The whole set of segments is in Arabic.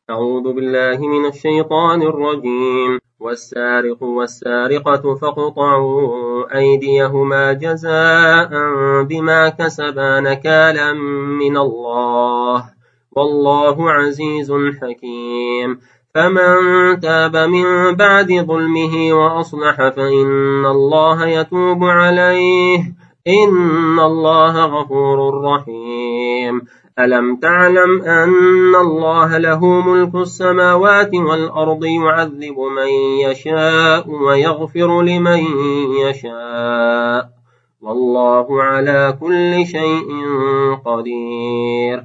أعوذ بالله من الشيطان الرجيم. والسارق والسارقة فاقطعوا أيديهما جزاء بما كسبا نكالا من الله والله عزيز حكيم. فمن تاب من بعد ظلمه وأصلح فإن الله يتوب عليه إن الله غفور رحيم. ألم تعلم أن الله له ملك السماوات والأرض يعذب من يشاء ويغفر لمن يشاء والله على كل شيء قدير.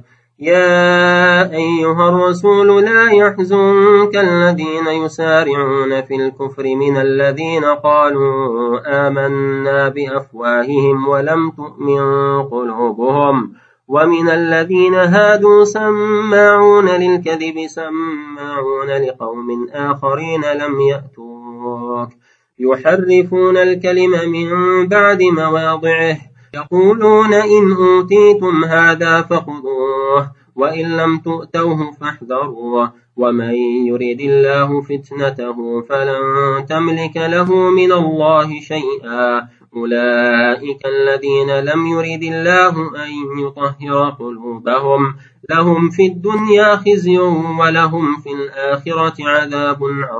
يا أيها الرسول لا يحزنك الذين يسارعون في الكفر من الذين قالوا آمنا بأفواههم ولم تؤمن قلوبهم ومن الذين هادوا سماعون للكذب سماعون لقوم آخرين لم يأتوك يحرفون الكلم من بعد مواضعه يقولون إن أوتيتم هذا فخذوه وإن لم تؤتوه فاحذروه ومن يرد الله فتنته فلن تملك له من الله شيئا أولئك الذين لم يرد الله أن يطهر قلوبهم لهم في الدنيا خزي ولهم في الآخرة عذاب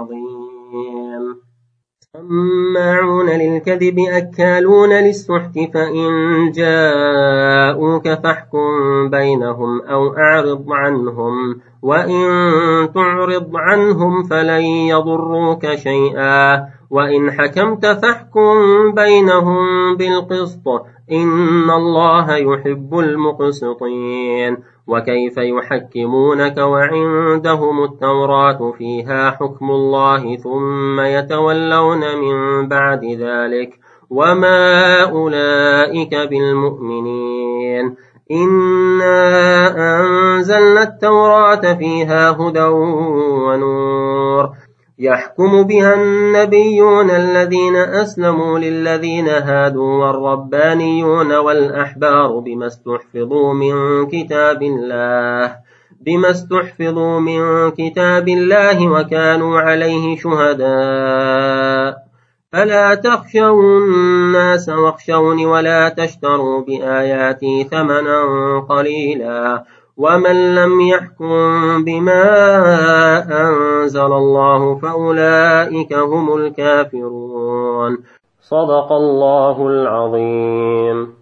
عظيم. سماعون للكذب أكالون للسحت فإن جاءوك فاحكم بينهم أو أعرض عنهم وإن تعرض عنهم فلن يضروك شيئا وإن حكمت فاحكم بينهم بالقسط إن الله يحب المقسطين. وكيف يحكمونك وعندهم التوراة فيها حكم الله ثم يتولون من بعد ذلك وما أولئك بالمؤمنين. إنا أنزلنا التوراة فيها هدى ونور يحكم بها النبيون الذين أسلموا للذين هادوا والربانيون والأحبار بما استحفظوا من كتاب الله وكانوا عليه شهداء. فلا تخشوا الناس واخشوني ولا تشتروا بآياتي ثمنا قليلا ومن لم يحكم بما أنزل الله فأولئك هم الكافرون. صدق الله العظيم.